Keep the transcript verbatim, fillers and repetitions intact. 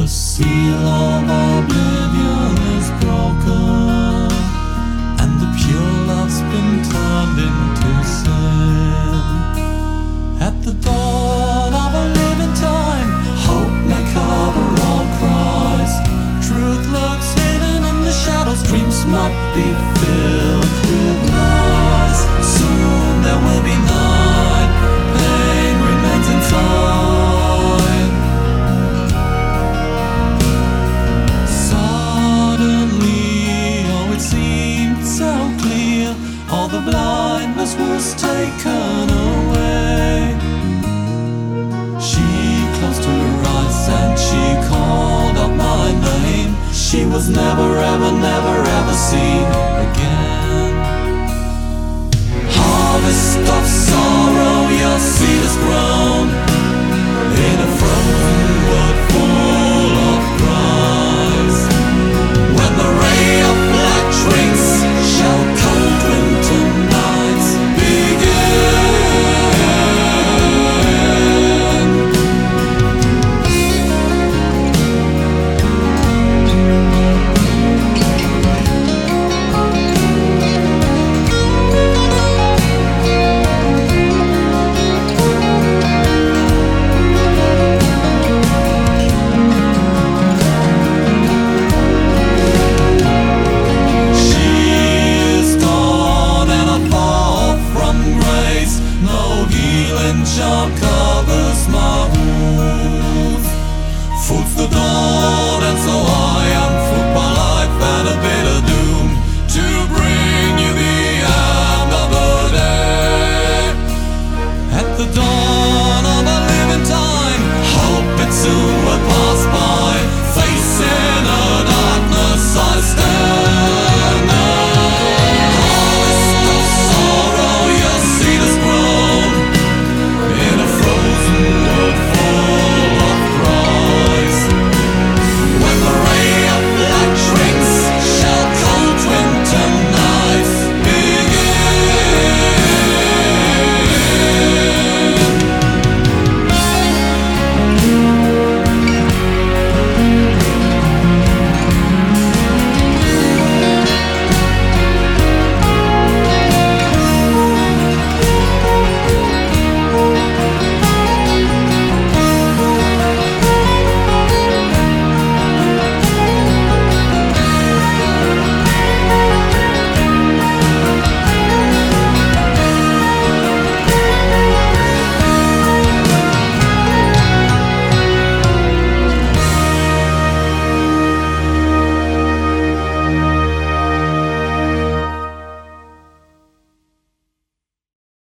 The seal of oblivion is broken, and the pure love's been turned into sin. At the dawn of a living time, hope may cover all cries. Truth lurks hidden in the shadows, dreams might be filled with lies. Soon there will be night, pain remains inside. Suddenly, oh it seemed so clear, all the blindness was taken away. She closed her eyes and she called out my name. She was never ever, never ever seen again. Harvest of sorrow, your seed is grown.